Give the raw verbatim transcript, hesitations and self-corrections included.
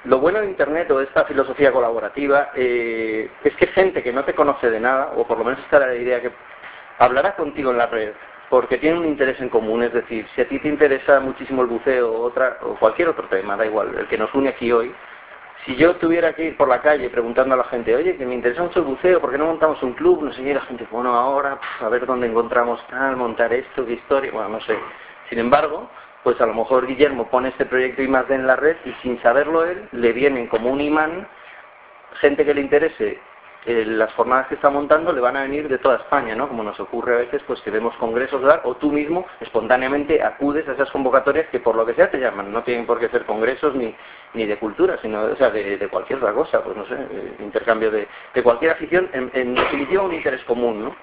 lo bueno de Internet o de esta filosofía colaborativa eh, es que gente que no te conoce de nada, o por lo menos está la idea que hablará contigo en la red, porque tiene un interés en común. Es decir, si a ti te interesa muchísimo el buceo o, otra, o cualquier otro tema, da igual, el que nos une aquí hoy, si yo tuviera que ir por la calle preguntando a la gente, oye, que me interesa mucho el buceo, ¿por qué no montamos un club? No sé qué, la gente, bueno, ahora, pf, a ver dónde encontramos tal, montar esto, qué historia, bueno, no sé. Sin embargo, pues a lo mejor Guillermo pone este proyecto I más D en la red y sin saberlo él, le vienen como un imán gente que le interese eh, las jornadas que está montando, le van a venir de toda España, ¿no? Como nos ocurre a veces, pues que vemos congresos, ¿verdad? O tú mismo espontáneamente acudes a esas convocatorias que por lo que sea te llaman. No tienen por qué ser congresos ni, ni de cultura, sino, o sea, de, de cualquier otra cosa, pues no sé, eh, intercambio de, de cualquier afición, en, en definitiva un interés común, ¿no?